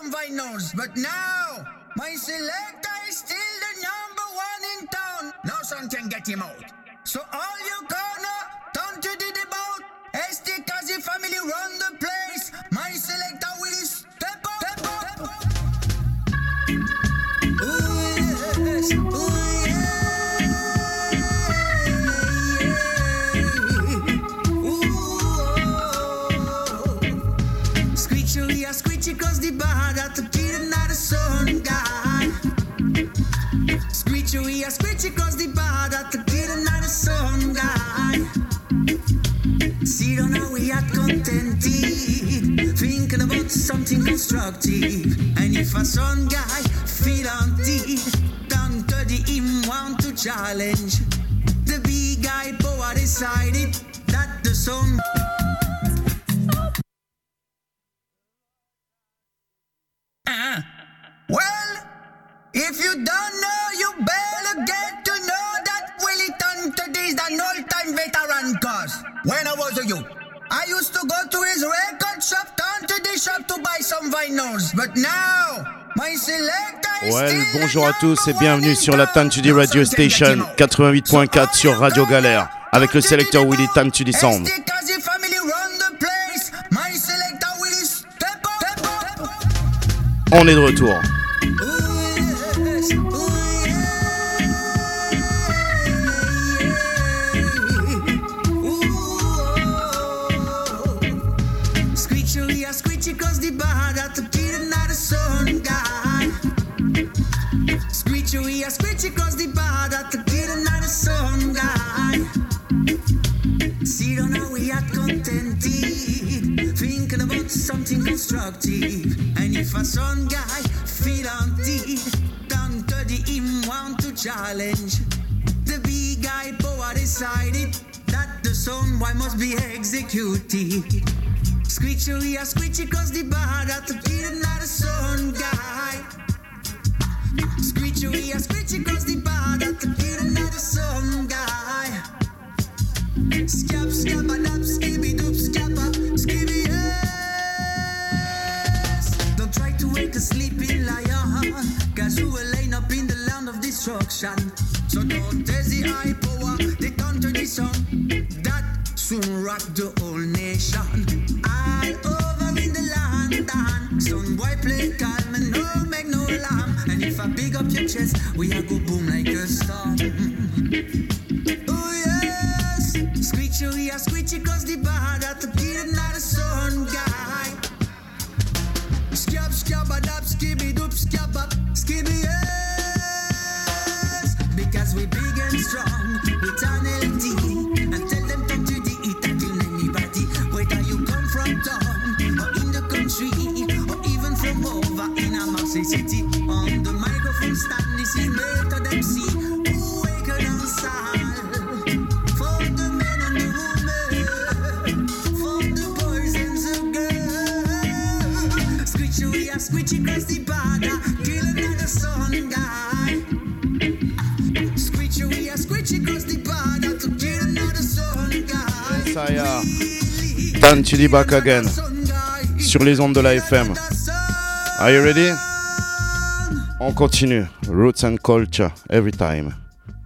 some vinyls, but now my selector is still the number one in town. No son can get him out. So all you gonna turn to the debout. ST Kazi family run the place. My selector will step up. Step up. Ooh, yes. Ooh, Screechy cause the bad at the kid and not the sun guy. Screechy cause the bad at the kid and not the sun guy. See don't know we are contented, thinking about something constructive. And if a son guy feel haunted, down to the him want to challenge. The big guy power decided that the sun. Well, if you don't know, you better get to know that Willie Tonto is an all-time veteran cause. When I was a youth, I used to go to his record shop, turn to the shop to buy some vinyls. But now, my selector is well, bonjour à tous et bienvenue sur la Time to the Radio Station 88.4 sur Radio Galère avec le sélecteur Willie Time to the Sound. On est de retour. Screechy cause the bad at the kid and not the sun guy. Screechy cause the bad at the kid and not the sun guy. See don't know we are contented, thinking about something constructive. And if a son guy feel haunted, down to the him want to challenge. The big guy power decided that the son boy must be executed. Screechy cause the bad at the kid and not the son guy. Screechy cause the bad at the kid and not the son guy. Scab, scabadab, skibby doop, scabba, skibby yes. Don't try to wake a sleeping lion, cause you will end up in the land of destruction. So don't test the high power, they turn to the sun. That soon rock the whole nation. All over in the London, son boy play calm and no make no alarm. And if I big up your chest, we a go boom like a storm. Oh yes, screechy cause the bad at the kid and not the sun guy. Scab, scabadab, skibby doop, scabba, skibby yes. Because we big and strong, with an LD, and tell them come to the eat and kill anybody. Whether you come from town, or in the country, or even from over in a Marseille city. On the microphone stand, this is made of them see. Who wake up and sound, for the men and the women, for the boys and the girls. Screechy cause the bad, kill another son guy. Screechy cause the bad, to kill another son guy. Saya, Time to the back again sur les ondes de la FM. Are you ready? On continue. Roots and culture every time.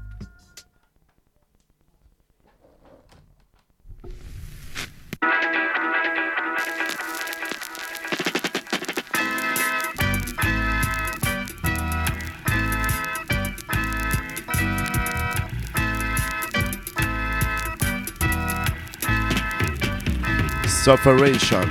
Sufferation.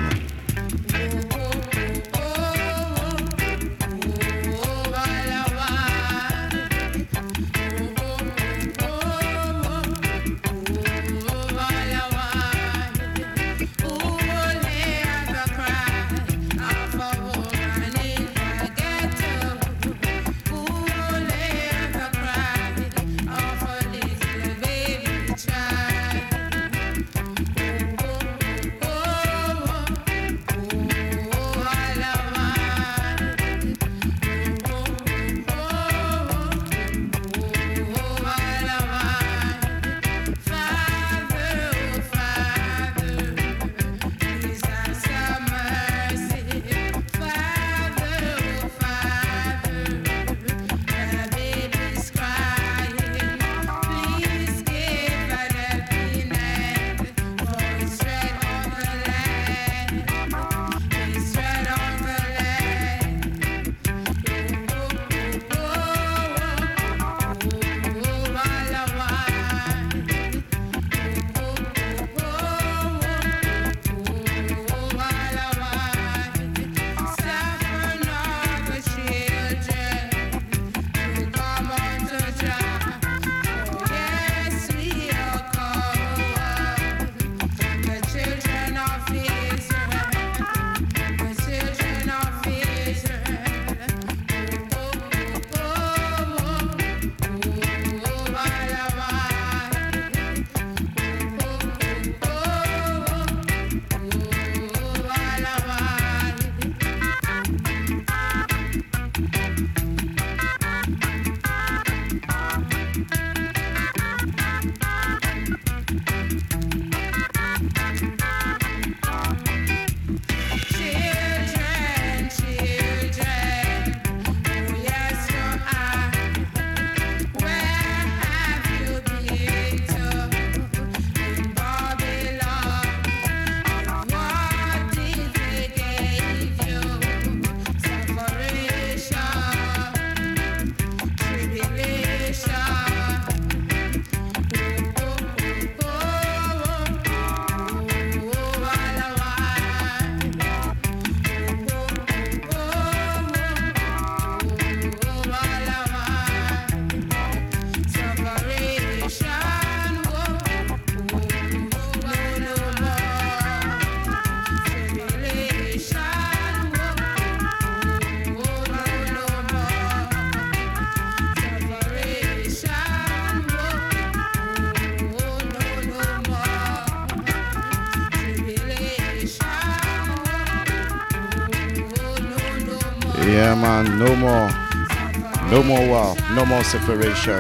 Yeah, man, no more war, no more separation.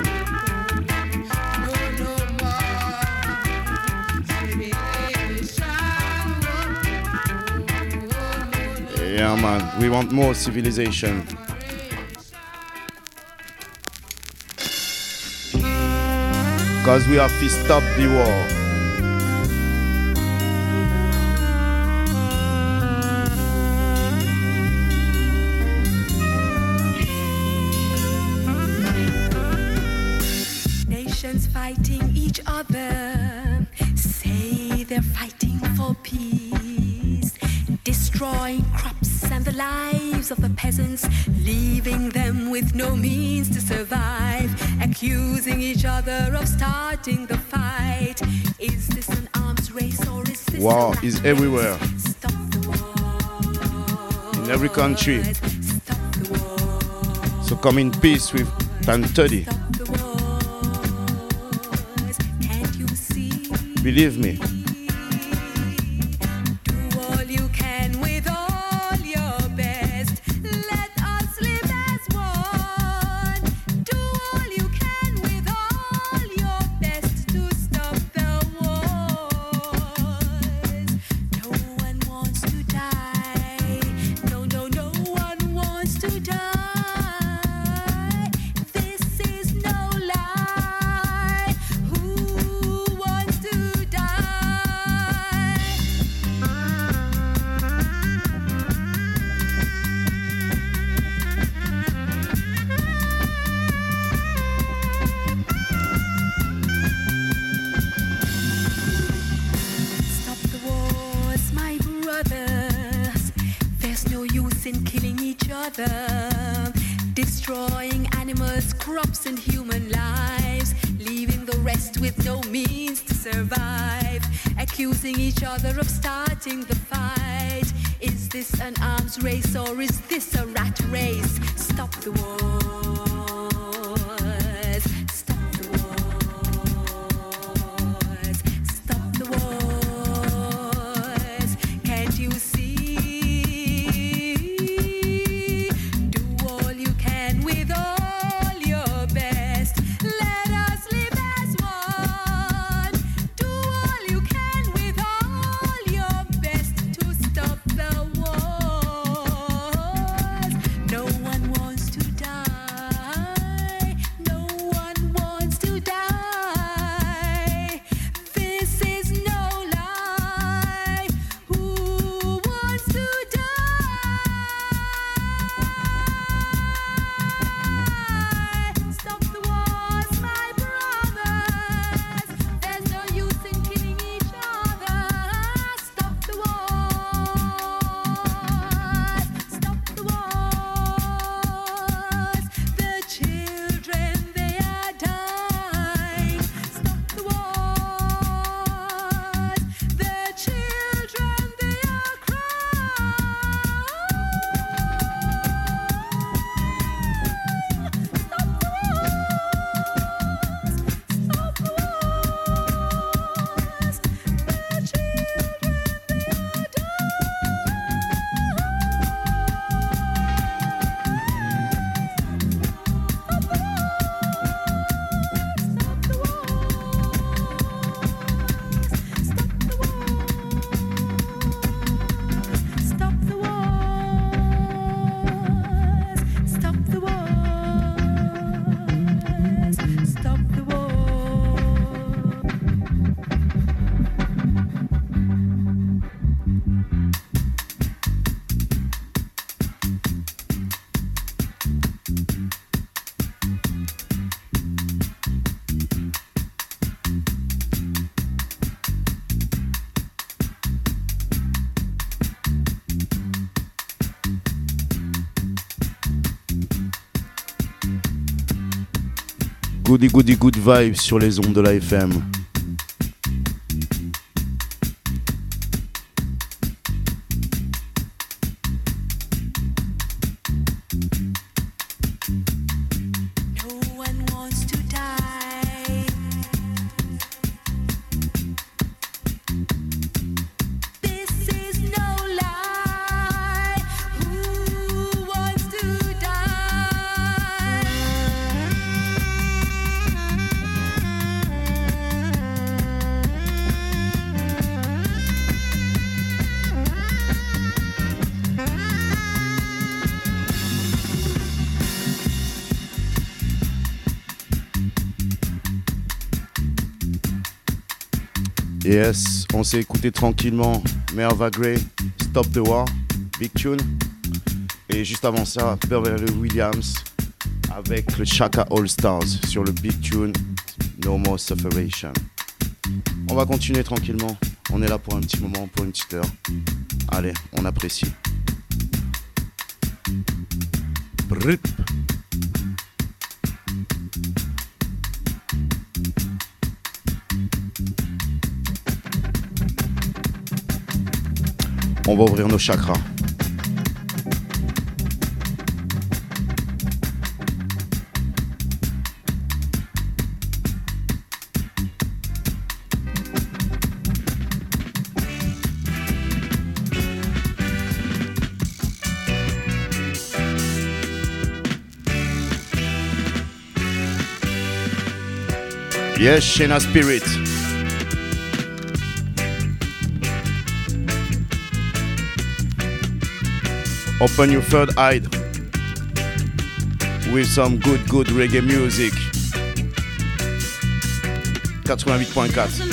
Yeah, man, we want more civilization. Because we have to stop the war. Fighting each other, say they're fighting for peace, destroying crops and the lives of the peasants, leaving them with no means to survive, accusing each other of starting the fight. Is this an arms race or is this war is everywhere. Stop the war. In every country. So come in peace with Tantodi. Believe me. Do all you can with all your best. Let us live as one. Do all you can with all your best to stop the wars. No one wants to die. No one wants to die. This is no lie. Who wants to in killing each other, destroying animals, crops and human lives, leaving the rest with no means to survive, accusing each other of starting the fight. Is this an arms race or is this a rat race? Stop the wars. Stop the wars. Stop the wars. Can't you see? Good vibes sur les ondes de la FM. This is no lie. Who wants to Yes, on s'est écouté tranquillement Merva Gray, Stop the War, Big Tune. Et juste avant ça, Beverly Williams avec le Chaka All Stars sur le Big Tune No More Sufferation. On va continuer tranquillement. On est là pour un petit moment, pour une petite heure. Allez, on apprécie. Brip. On va ouvrir nos chakras. Yes, Shena Spirit. Open your third eye with some good reggae music. 88.4.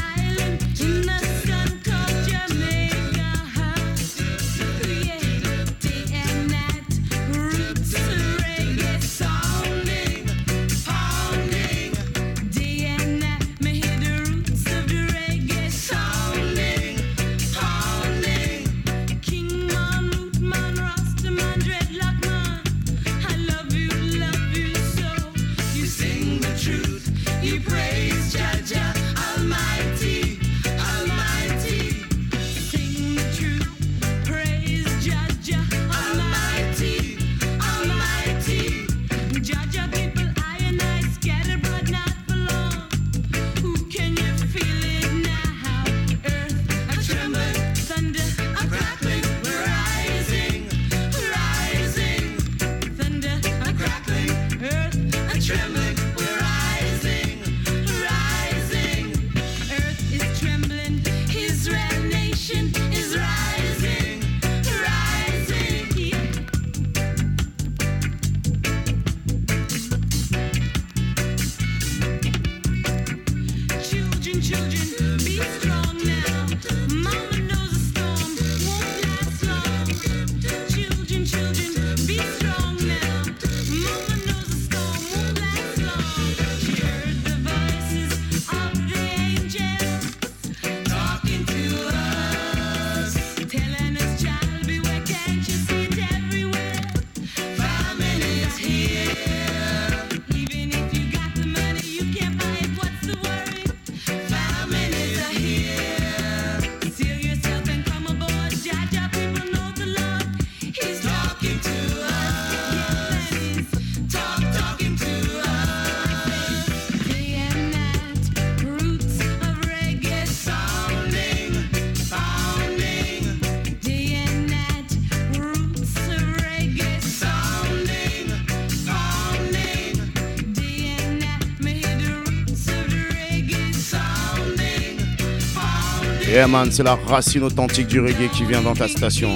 Yeah man, c'est la racine authentique du reggae qui vient dans ta station.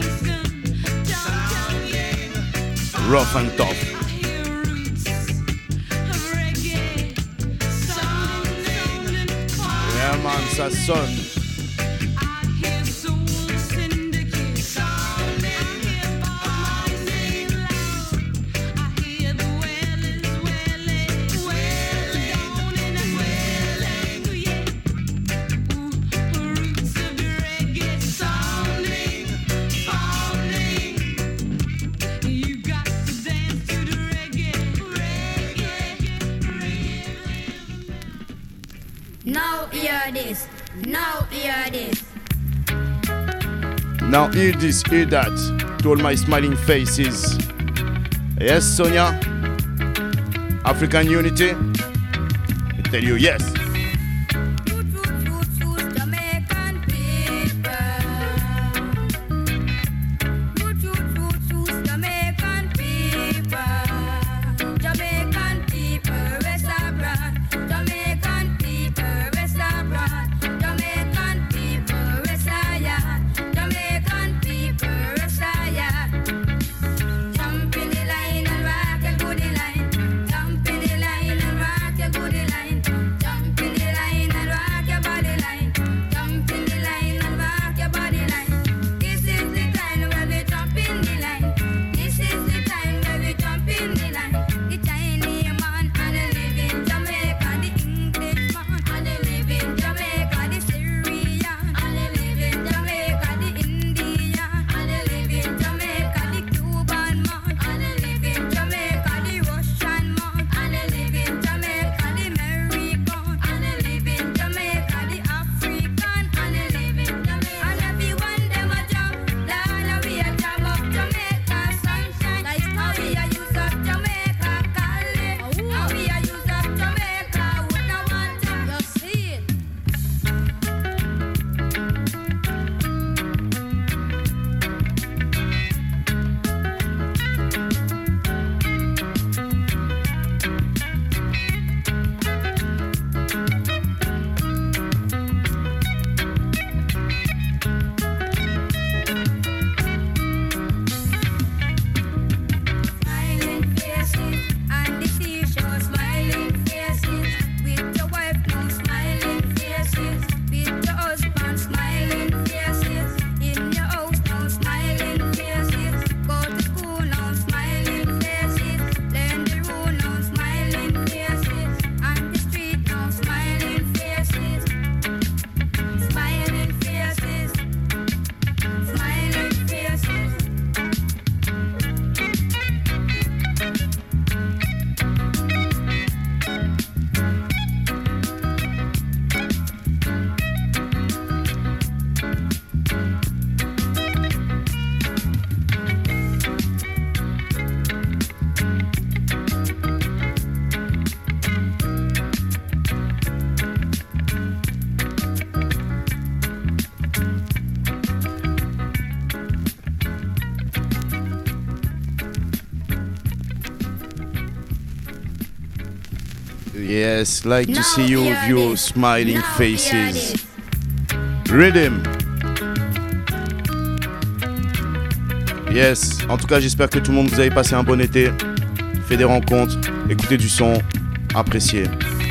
Rough and tough. Yeah man, ça sonne. Now hear this, hear that, to all my smiling faces. Yes, Sonia? African unity? I tell you yes. Jump Yes, like to see you with your smiling faces. Rhythm. Yes, en tout cas j'espère que tout le monde vous avez passé un bon été, fait des rencontres, écoutez du son, appréciez.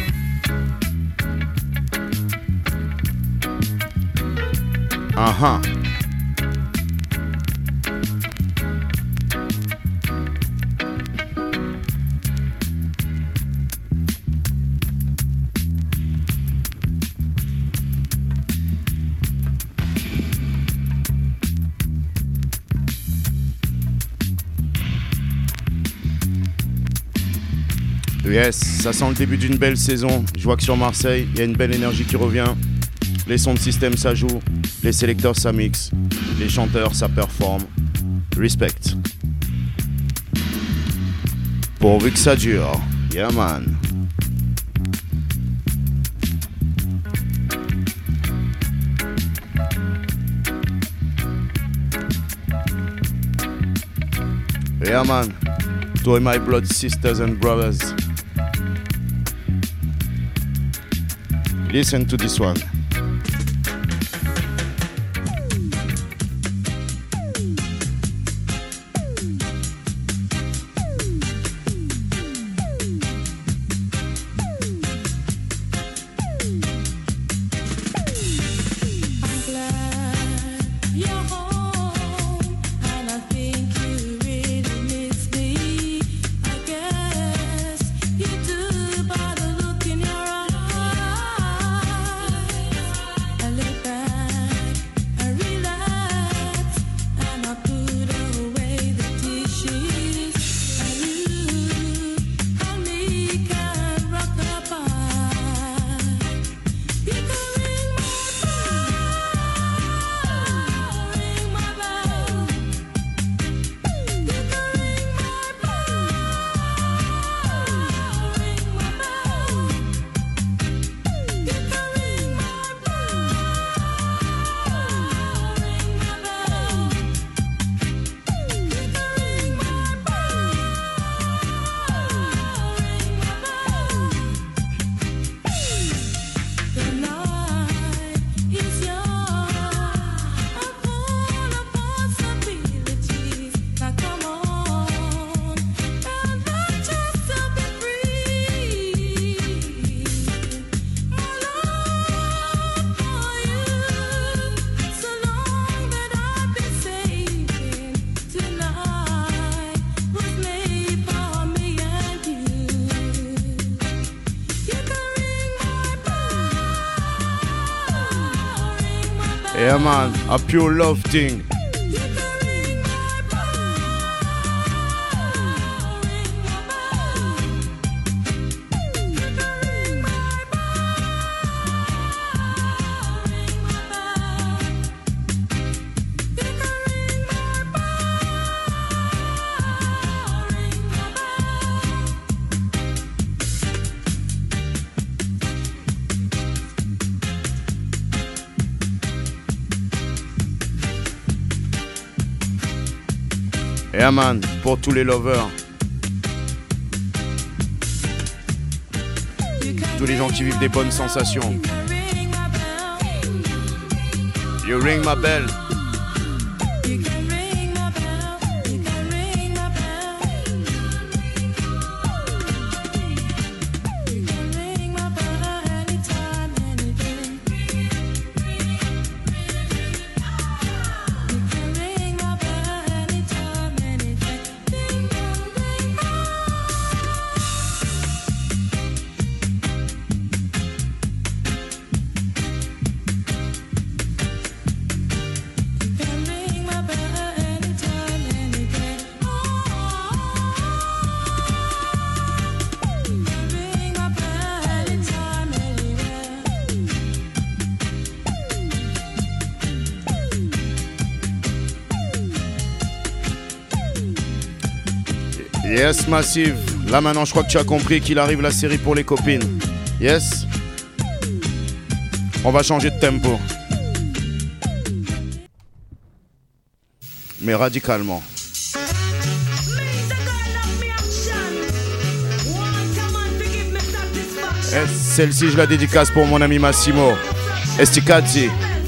Uh-huh. Yes, ça sent le début d'une belle saison. Je vois que sur Marseille, il y a une belle énergie qui revient. Les sons de système ça joue, les sélecteurs ça mixe, les chanteurs ça performe. Respect. Pourvu que ça dure. Yeah man. Yeah man. To all my blood sisters and brothers. Listen to this one. Yeah man, a pure love thing. Yeah man, pour tous les lovers. Tous les gens qui vivent des bonnes sensations. You ring my bell. Yes, Massive. Là maintenant, je crois que tu as compris qu'il arrive la série pour les copines. Yes. On va changer de tempo. Mais radicalement. Et celle-ci, je la dédicace pour mon ami Massimo Esticazzi.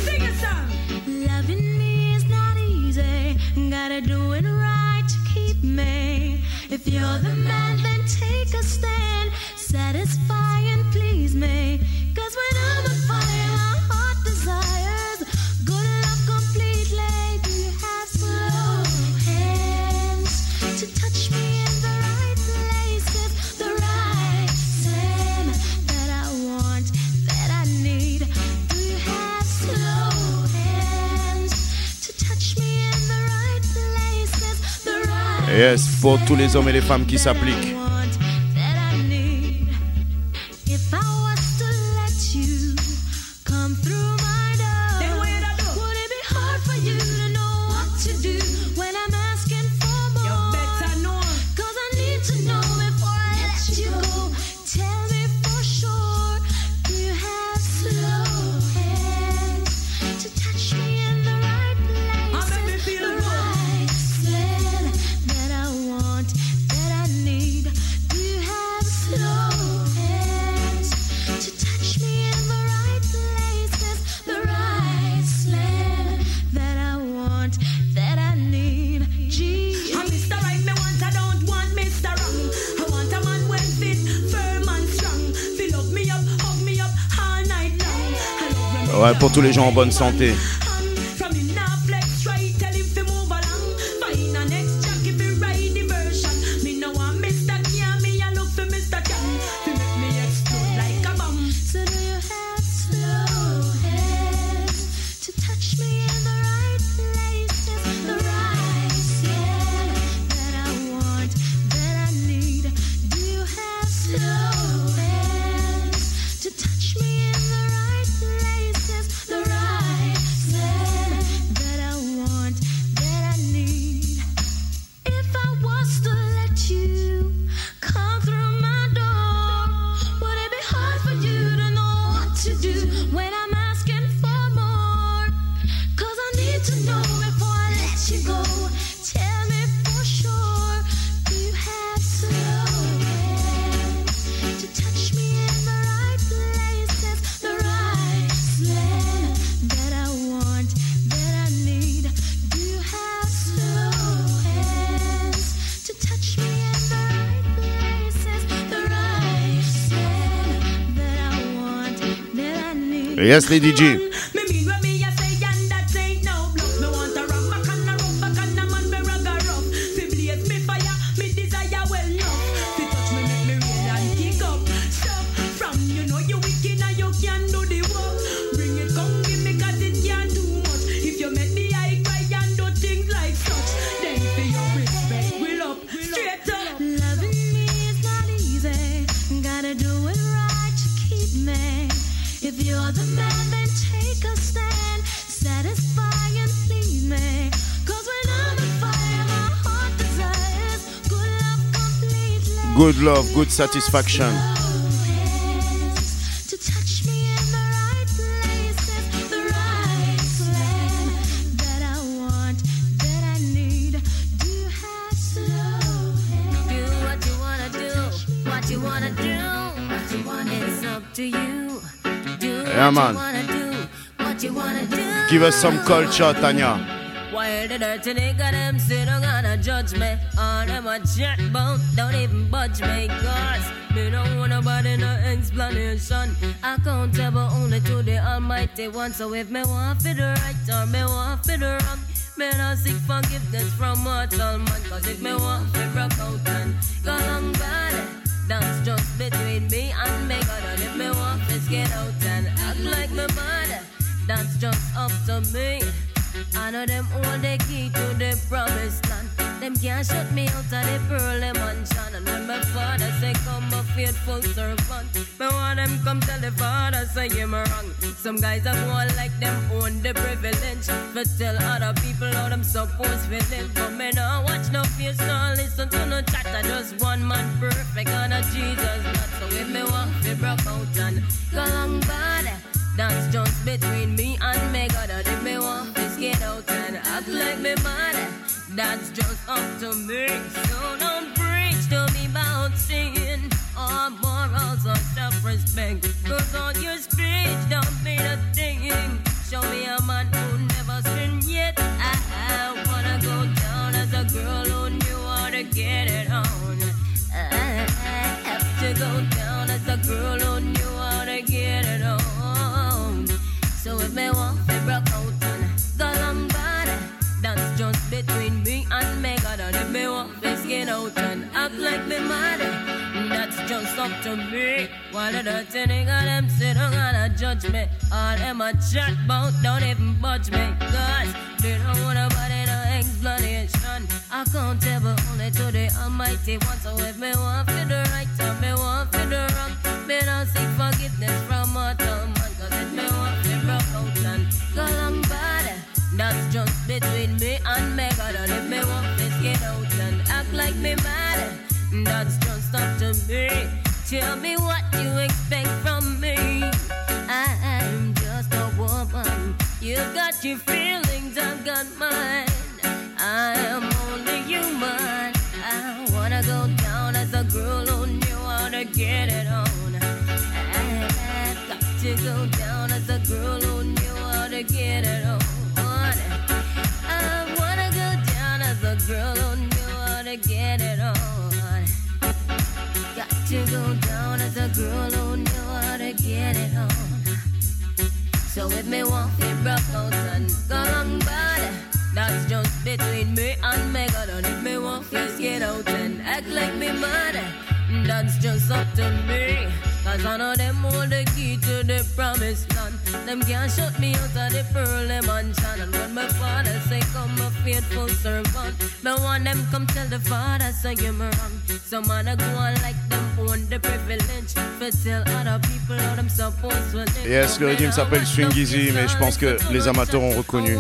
Yes, pour tous les hommes et les femmes qui s'appliquent. Ouais, pour tous les gens en bonne santé. Yes, Lady G. Good love, good satisfaction. Yeah, man. Give us some culture, Tanya. Why the dirty nigga them sit down and judge me? All them a chat about, don't even budge me. Cause me don't want nobody no explanation. Accountable only to the Almighty One. So if me want for the right or me want for the wrong, me not seek forgiveness from mortal man. Cause if me want for rock out and go long bad, that's just between me and me. God, and if me want to get out and act like me bad, that's just up to me. I know them own the key to the promised land. Them can't shut me out of the pearly mansion. And when my father say come a faithful servant, me want them come tell the father say you're wrong. Some guys are more like them own the privilege, but tell other people how them supposed to live. But me not watch no face, no listen to no chat. I just one man perfect and a Jesus not. So if me want to broke out and go long bad, that's just between me and me. God, and if me want to get out and act like me mad, that's just up to me. So don't preach to me about sin or morals or stuff self-respect. Cause on your speech don't mean a thing. Show me a man who never sinned yet. I wanna go down as a girl who knew how to get it on. I have to go down as a girl who knew how to get it on. So if me want to broke out and go long body, that's just between me and me. God, and if me want to skin out and act like me mad, that's just up to me. While the dirty nigga them sit down and judge me, all them a chat bout don't even budge me. Cause they don't want nobody no explanation. Accountable only to the Almighty One. So if me want for the right and me want for the wrong, me don't seek forgiveness from mortal man. Cause if me want to broke out and go long bad, that's just between me and me. God, and if me want to get out and act like me mad, that's just up to me. Tell me what you expect from me. I'm just a woman. You got your feelings, I've got mine. I am only human. I wanna go down as a girl who knew how to get it on. I've got to go down as a girl who knew how to get it on. I wanna go down as a girl who knew how to get it on. Got to go down as a girl who knew how to get it on. So if me want to broke out and go long bad, that's just between me and me. God, and if me want to get out and act like me mad, that's just up to me. Cause I know them hold the key to the promised land. Them can't shut me out of the pearl mansion. And when my father say come a faithful servant, me want them come tell the father say you're wrong. Some man a go on like them own the privilege for tell other people how them supposed to live. Yes, le rythme s'appelle Swing Easy, mais je pense que les amateurs ont reconnu.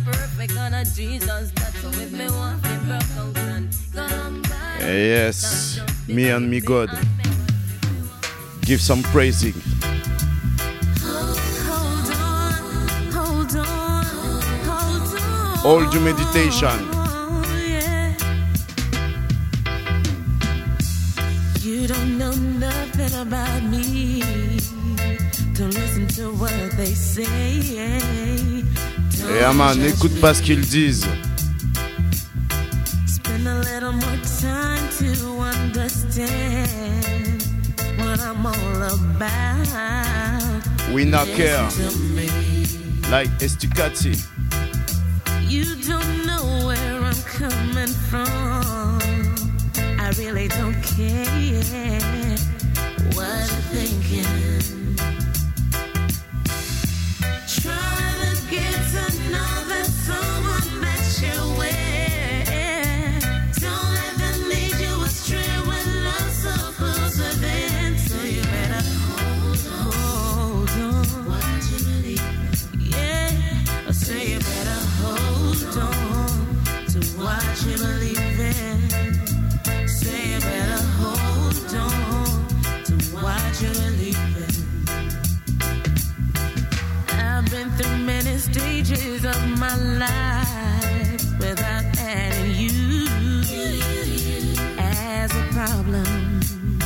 Yes, me and me God. Give some praising. Hold your meditation. You don't know nothing about me. Don't listen to what they say. Eh man, n'écoute pas ce qu'ils disent. Spend a little more time to understand what I'm all about. We not care. Like Estukati. You don't know where I'm coming from. I really don't care what you're thinking. Try to get to know that someone that you're with. Don't let them lead you astray when love's supposed to be. So you better hold on. What you believe in. Yeah, I say you better hold on to what you believe in. Say you better hold on to what you believe in. I've been through many stages of my life without adding you as a problem.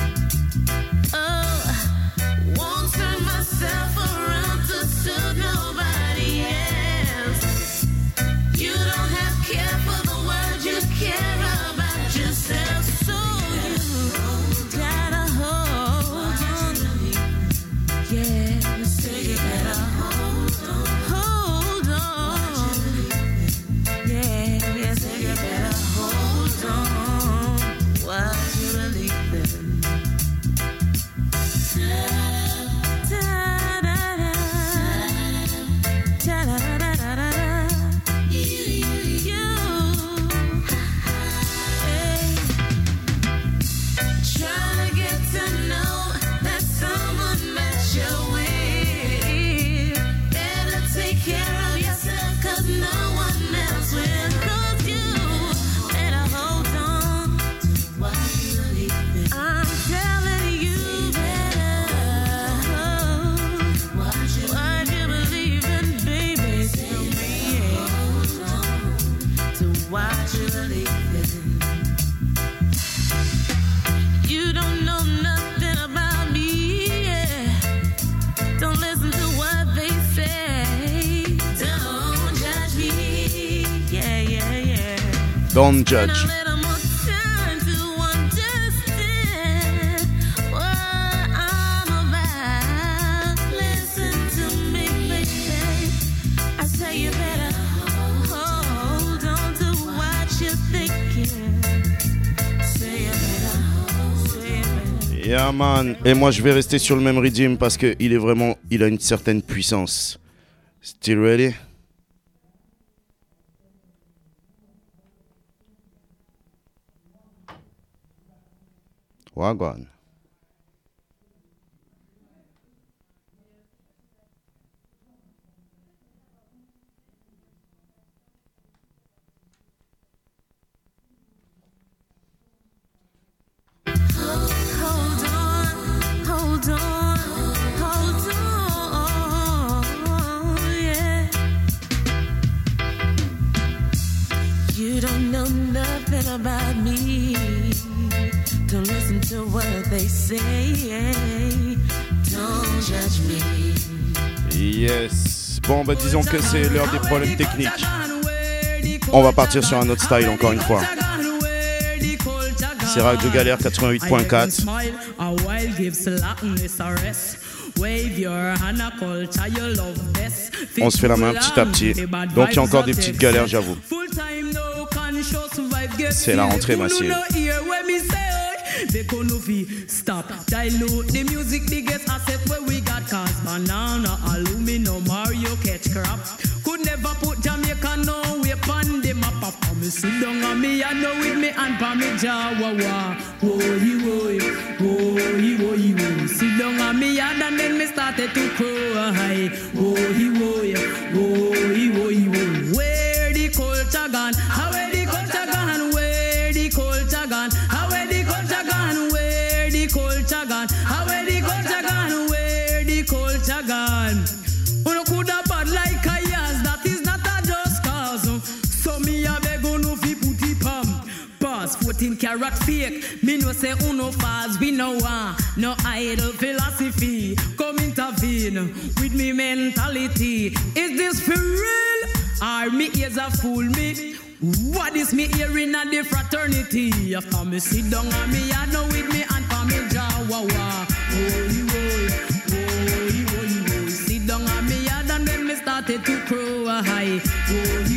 Oh, won't turn myself around to suit nobody else. You don't have care for the world, you care about yourself. So you gotta hold on. Yeah, so you better hold on. Yeah, yeah. Don't judge. A little more time to understand what I'm about. Listen to me, baby. I say you better hold on to what you're thinking. Say you better, say you better. Yeah man, et moi je vais rester sur le même rythme parce que il a une certaine puissance. Still ready? Wagwan. Hold on, yeah. You don't know nothing about me. Don't listen to what they say. Don't judge me. Yes. Bon, bah disons que c'est l'heure des problèmes techniques. On va partir sur un autre style encore une fois. C'est Radio Galère 88.4. On se fait la main petit à petit. Donc il y a encore des petites galères, j'avoue. C'est la rentrée massive. They couldn't feel stop. Dilute the music, the guest asset where we got cars, banana, aluminum, Mario, catch crap. Could never put Jamaica no way on the map. After me sit down on me, I know with me and pa me jaw, wah wah. Woy, woy, woy, woy, woy. Sit down on me, and then me started to cry. Woy, woy, woy, woy, woy. Where the culture gone? How where the culture gone? Where the culture gone? How where the culture gone? Where the culture gone? How where the culture gone? Where the culture gone? Uno coulda bad like a yas, that is not a just cause. So me a beg uno fi put it palm. Pass 14 karat fake. Me no say uno fast, we no want no idle philosophy. Come intervene with me mentality. Is this for real? Or me ears a fool me? What is me hearing at the fraternity? After me sit down and me I know with me and for me jaw wah wah. Woy woy, woy woy woy. Sit down and me and then me started to cry. Woy woy,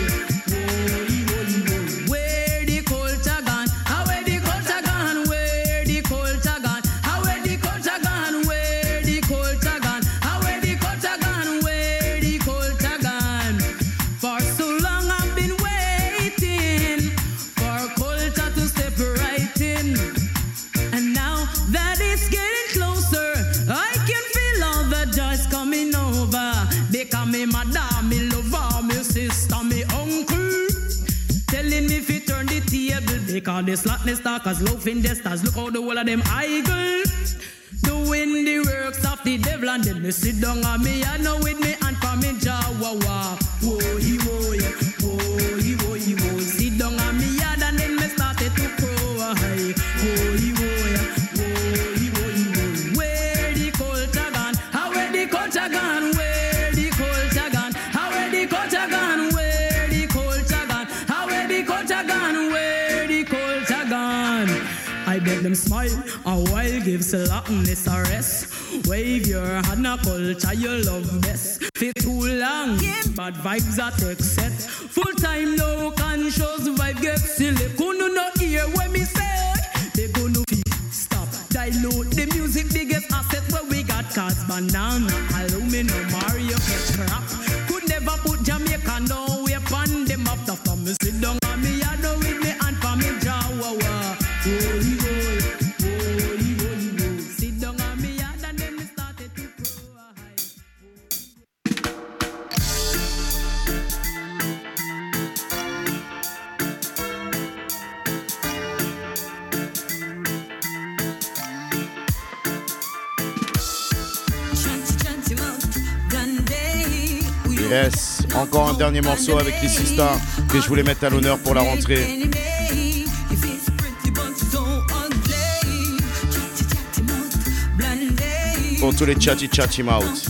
woy woy woy. Where the culture gone? How where the culture gone? Where the culture gone? How where the culture gone? Where the culture gone? How where the culture gone? Where the culture gone? For so long I've been waiting for culture to step right in, and now that it's getting closer, I can feel all the joys coming over. They call me madam, me lover, me sister, me uncle, telling me if you turn the table, they call the slackness talkers, loafing desters. Look how the whole of them idle, doing the works of the devil, and then me sit down on me, I know with me and for me jaw wah wah. Woy woy, woy woy woy. Sit down on me yard and then me started to cry. Woy woy, woy woy woy. Where the culture gone? How where the culture gone? Where the culture gone? How where the culture gone? Where the culture gone? How where the culture gone? Where the culture gone? I beg them smile, a while give slackness a rest. Wave your hand, a culture you love best. For too long, bad vibes are take set. Full time no conscious vibe get silly. Couldn't no hear when me say they gonna feel stop. Dilute the music, biggest asset where we got cars, banana, aluminum, Mario, catch crap. Could never put Jamaica no way upon them up. After me sit down on me, I know with me and for me jaw wah wah. Woy woy, woy woy woy. Sit down on me and then me started to cry. Yes, encore un dernier morceau avec les sisters que je voulais mettre à l'honneur pour la rentrée. Pour tous les chatty chatty mouth.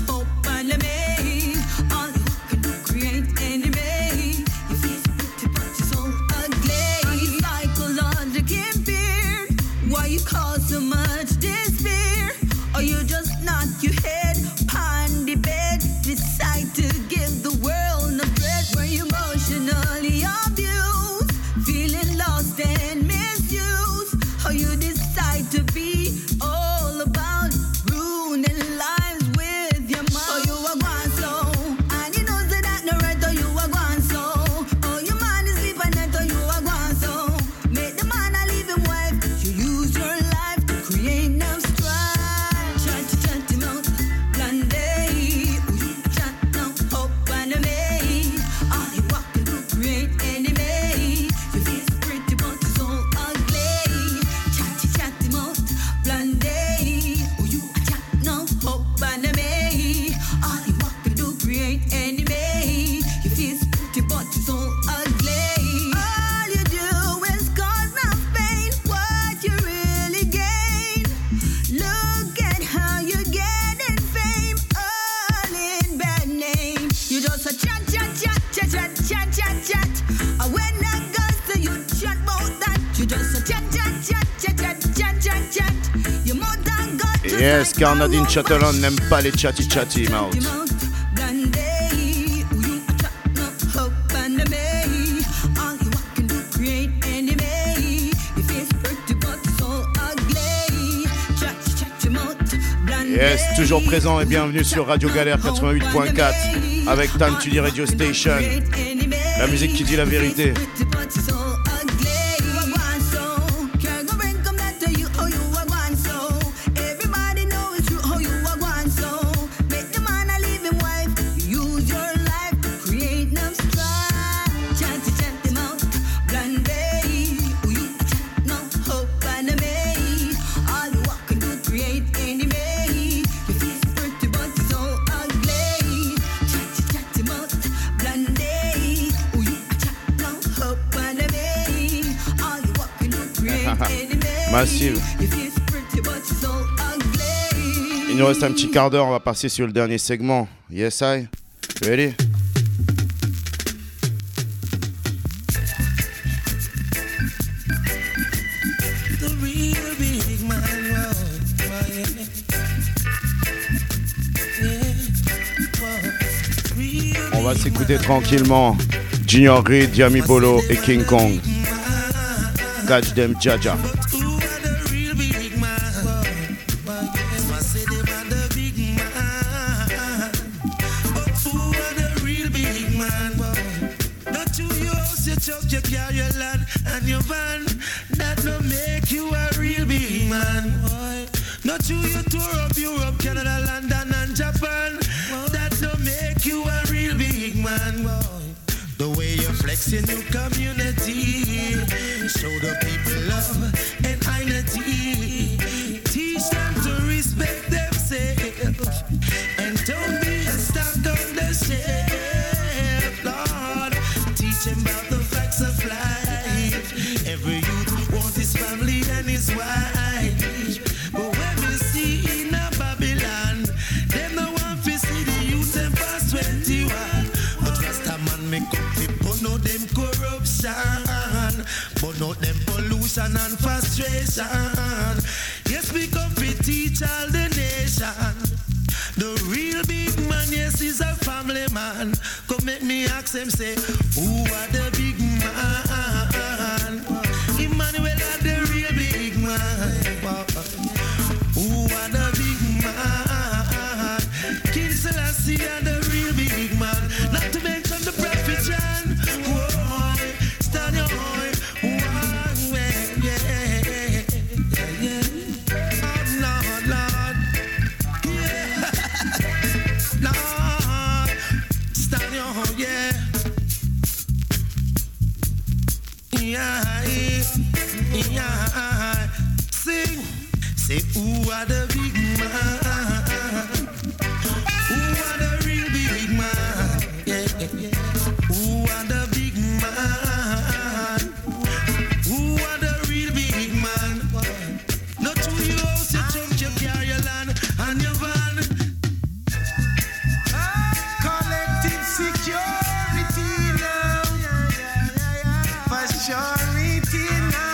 Yes, car Nadine Chatterland n'aime pas les chatty mouth. Yes, toujours présent et bienvenue sur Radio Galère 88.4 avec Tan Tudi Radio Station. La musique qui dit la vérité. Massive. Il nous reste un petit quart d'heure, on va passer sur le dernier segment. Yes, I. Ready? On va s'écouter tranquillement Junior Reid, Yami Bolo et King Kong. Catch them, Jaja. Not you tour up Europe, Canada, London and Japan. That don't make you a real big man, boy. The way you're flexing your community, show the people love and unity. Teach them to respect themselves and don't be stuck on the shelf, Lord. Teach them about the facts of life. Every youth wants his family and his wife. But not them pollution and frustration. Yes, we come to teach all the nation. The real big man, yes, is a family man. Come make me ask him, say, who are the big man? Emmanuel are the real big man. Who are the big man? King Selassie are the real big man. Not to mention the prophet John. Whoa, stand your boy. Sing, say who are the big man? Who are the real big man? Yeah. Who are the big man? Who are the real big man? Not to you house, you jump, you carry your land and your van. Collective security now. For surety now.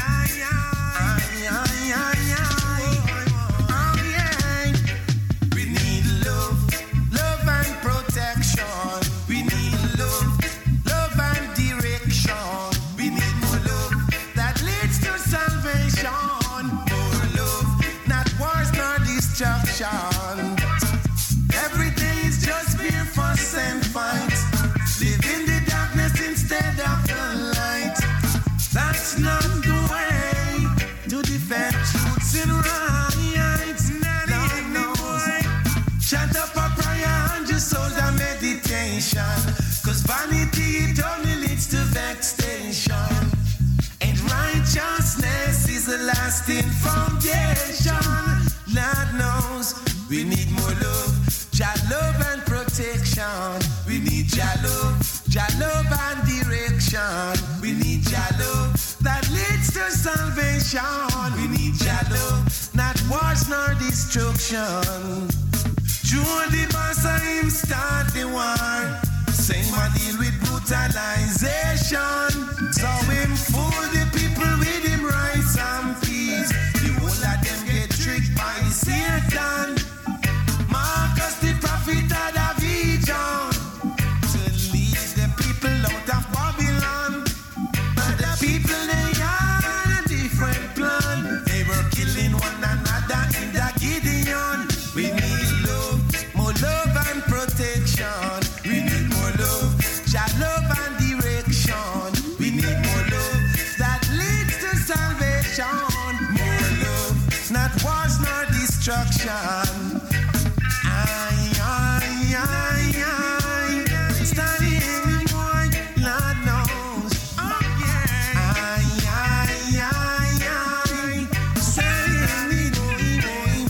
We need love and protection. We need love and direction. We need more love that leads to salvation. More love, not wars nor destruction. Every day is just fear, fuss and fight. Live in the darkness instead of the light. That's not the way to defend truths and rights. Lord knows. Shut up a prayer and just hold a meditation. Cause vanity it only leads to vexation. And righteousness is a lasting foundation. Lord knows we need more love. Jah love and protection. We need Jah love and direction. We need Jah love that leads to salvation. We need Jah love, not wars nor destruction. Joe the boss of him start the war. Same a deal with brutalization. So him fool the people with him rights and peace. The whole of them get tricked by his Satan. Marcus the prophet had a vision to lead the people out of Babylon. But the people they had a different plan. They were killing one another in the Gideon. We need love, more love and protection. We need more love, Jah love and direction. We need more love that leads to salvation. More love, not wars nor destruction. Aye, aye, aye, aye. Standing boy, Lord knows. Oh yeah. Aye, aye, aye, aye. Standing boy,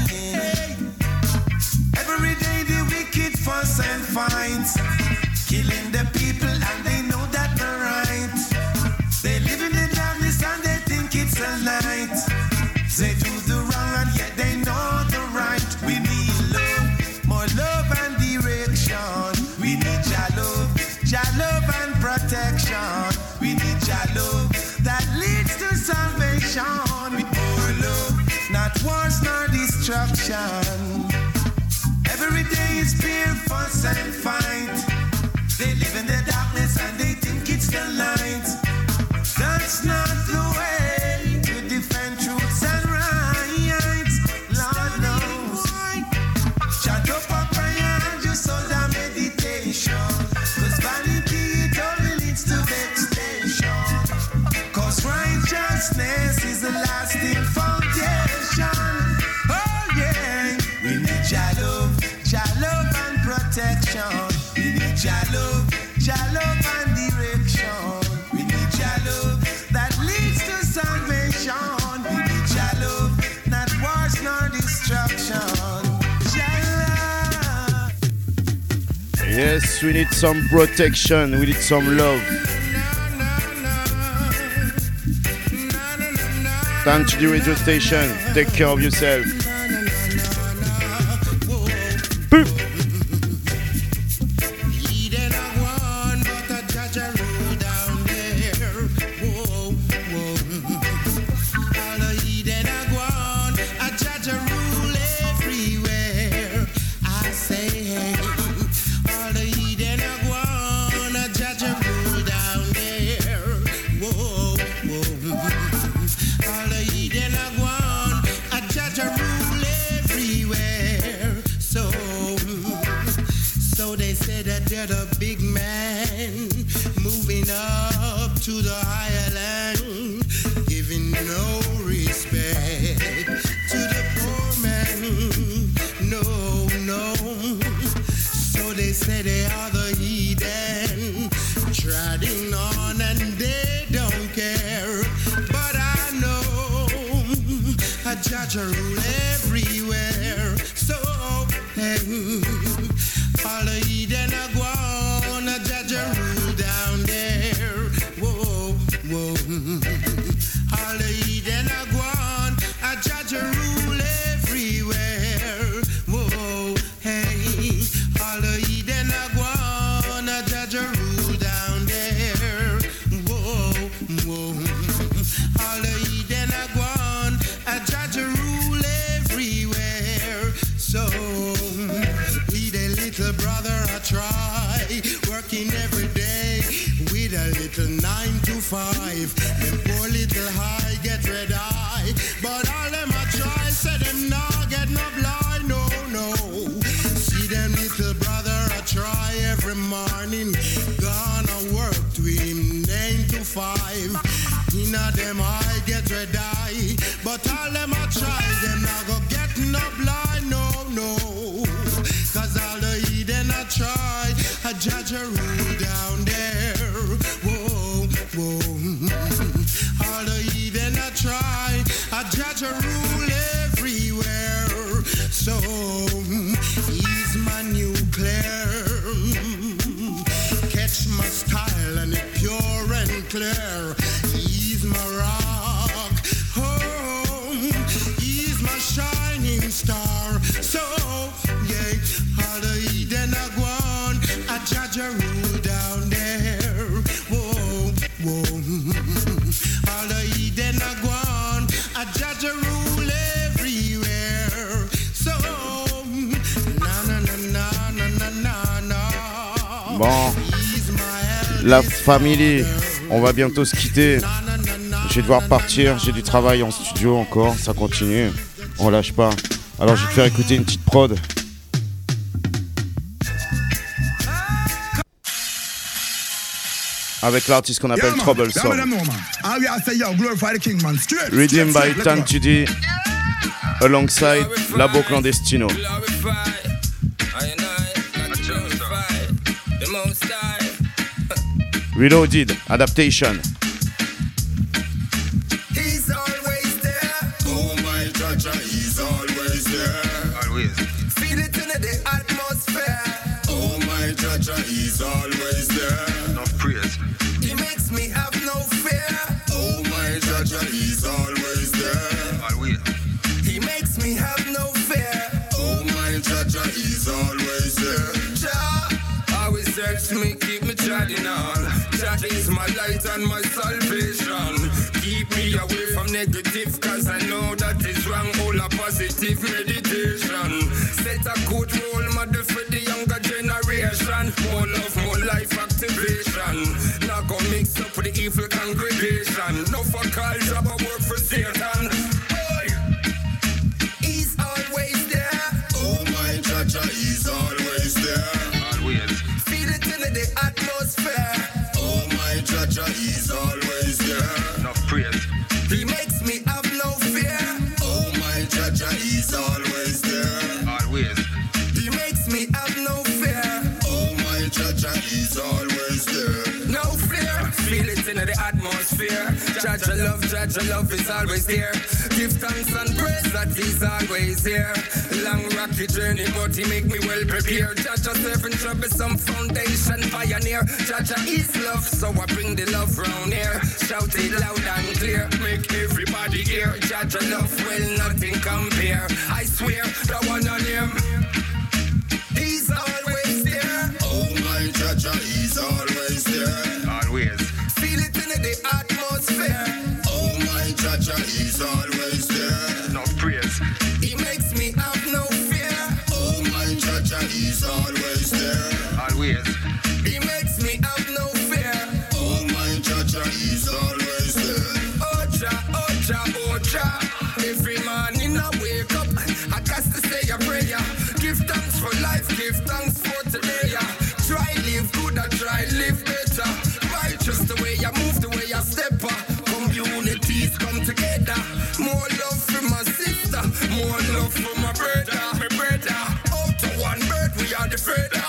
yeah. Every day the wicked fuss and fight, killing the people and they know that they're right. They live in the darkness and they think it's a light. They do the wrong and yet they know the right. We need love, more love and direction. We need Jah love and protection. We need Jah love that leads to salvation. With more love, not wars nor destruction. Every day is fear, fuss and fight. They live in the darkness and they think it's the light. That's not the way to defend truths and rights. Lord knows. Shut up a prayer and just hold a meditation. Cause vanity it only leads to vexation. Cause righteousness is the lasting foundation. Oh yeah. We need Jah love and protection. We need Jah love and direction. We need Jah love that leads to salvation. We need Jah love, not wars nor destruction. Jah love. Yes, we need some protection, we need some love. Time to the radio station. Take care of yourself. Boop. Eden a one, but a judge a rule down there. Whoa, whoa. All the Eden a one, a judge a rule everywhere. I say, all the Eden a one, a judge a rule down there. Whoa, whoa. All the Eden a one, a judge a rule everywhere. So they say that they're the big man moving up to the higher land, giving no respect to the poor man. No, no. So they say they are the heathen, treading on and they don't care. But I know a judge a rule everywhere. So hey, all the Eden a go on, a judge a rule down there. Whoa, whoa. All the Eden a go on, a judge a rule everywhere. Whoa, hey. All the Eden a go on, a judge a rule down there. Whoa, whoa. All the Eden a go on, a judge a rule everywhere. So we the little brother I try, working every day with a little 9 to 5. Them poor little high get red eye, but all them I try, say them nah get no blind, no, no. See them little brother I try every morning, gonna work to him 9 to 5. Inna them high get red eye, but all them I try, them not go get no blind, no, no. Cause all the Eden I try, a judge a rule down there. Whoa, whoa. All the Eden I try, a judge a rule everywhere. So he's my nuclear. Catch my style and it pure and clear. He's my rock. Oh, he's my shining star. So yeah, all the Eden a go on, a judge a rule down there. Whoa, whoa. All the Eden a go on, a judge a rule everywhere. Bon, la famille, on va bientôt se quitter. Je vais devoir partir, j'ai du travail en studio encore, ça continue. On lâche pas. Alors je vais te faire écouter une petite prod. Avec l'artiste qu'on appelle Troublesome. Redeemed by Tantudi alongside Labo Clandestino. Reloaded, adaptation. He's always there. Oh my Jaja, he's always there. Always. Feel it in the atmosphere. Oh my Jaja, he's always there. Enough praise. He makes me have no fear. Oh my Jaja, he's always there. Always. He makes me have no fear. Oh my Jaja, he's always there. Jah always search me, keep me treading on. Jah is my light and my salvation. Keep me away from negative, cause I know that is wrong. All a positive meditation. Set a good role model for the younger generation. More love, more life activation. Not gonna mix up with the evil congregation. No for call job or work for Satan. Boy, he's always there. Oh my Jaja, he's always there. Always. Feel it in the atmosphere. Oh my Jaja, he's always there. Enough praise. He makes me have no fear. Oh my Jaja, he's always there. Always. He makes me have no fear. Oh my Jaja, he's always there. No fear. Feel it in the atmosphere. Jaja love is always there. Give thanks and praise that he's always here. Long rocky journey, but he make me well prepared. Jaja serving trouble, some foundation pioneer. Jaja is love, so I bring the love round here. Shout it loud and clear, make everybody hear. Jaja love, well nothing compare. I swear, that one on him. He's always there. Oh my Jaja, he's always there. Always. Feel it in the atmosphere. Oh my Jaja, he's always there. No praise. He makes me have no fear. Oh my Jaja, he's always there. Always. He makes me have no fear. Oh my Jaja, he's always there. Oh Jah, oh Jah, oh Jah. Every morning I wake up, I got to say a prayer. Give thanks for life, give thanks for today. Try live good, I try live better. Righteous the way I move, the way I step. Communities come together. More love for my sister, more love for my brother. My brother, out to one bird, we are the further.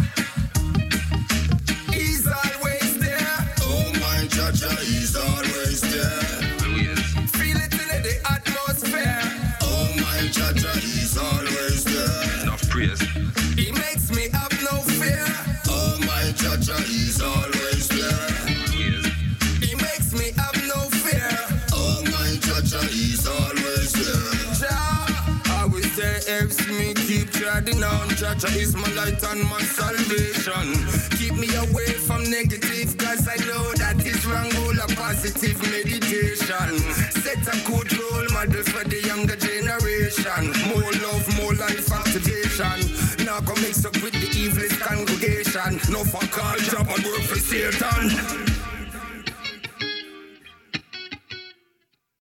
He's always there. Oh my Jaja, he's always there. Feel it in the atmosphere. Oh my Jaja, he's always there. Enough praise. He makes me have no fear. Oh my Jaja, he's always there. He makes me have no fear. Oh my Jaja, he's always there. Jah always there, helps me keep treading on. Jaja is my light and my salvation. Keep me away from negative, cause I know that it's wrong. All a positive meditation. Set a good role model for the younger generation. More love, more life activation. Now go mix up with the evilest congregation. No for call job and work for Satan.